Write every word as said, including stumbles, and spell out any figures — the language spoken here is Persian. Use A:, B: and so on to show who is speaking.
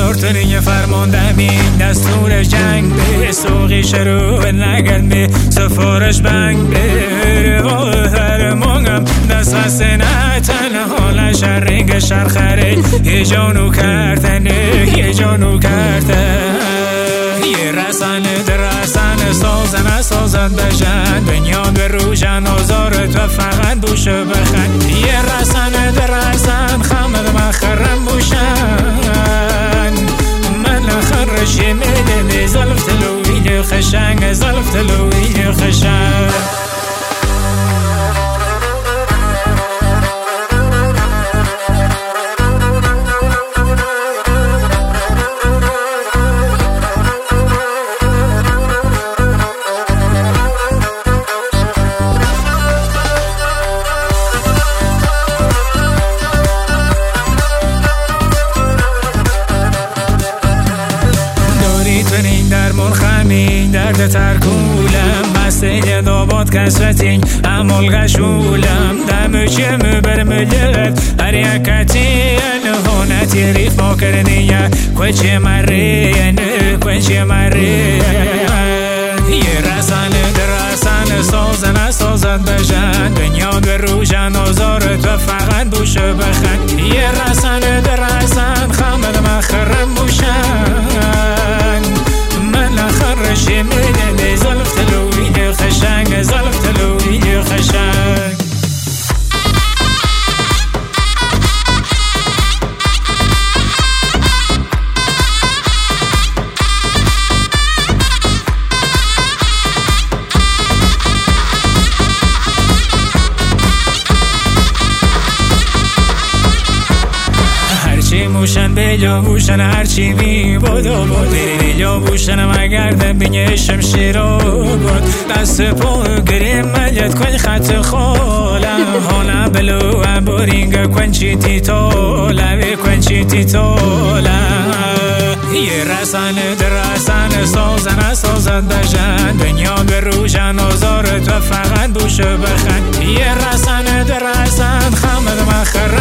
A: دورتنی فرمانده می دستور جنگ به سوقی شروع نگرد می سفارش بنگ به و هر مونگم دست خستنه تنها لشرینگ شرخره یه جانو کردنه یه جانو کردن یه رسانه در رسانه سازن سازن بجن بنیان به روشن آزار تو فقط بوشه بخن یه رسانه در رسان خمد مخرم بوشن من خرش میدنی زلف تلویل خشنگ زلف تلویل خشنگ درمان خمین درد ترکولم مسیل داباد کسرتین امال غشولم دم چم بر ملت هر یکتی نهانتی ریف ما کرنیه کوچه مریه نه کوچه مریه یه رسانه در رسانه سازن سازن بجن بنیان به روشن آزار تو فقط بوشه بخن یه رسانه در رسان خمد مخرم بوشن خرش میدنی زلف تلویل خشنگ زلف تلویل خشنگ هرچی موشن بجا بوشن هرچی بی بودو بود بجا بوشن مگردم بینی شمشیرو بود دست پا گریم ملیت کن خط خالم هانا بلو بورینگ کنچی تی تولا بی کنچی تی تولا یه رسانه در رسانه سازن سازن بجن بنیان به روشن آزار تو فقط بوشه بخن یه رسانه در رسان خمد مخرم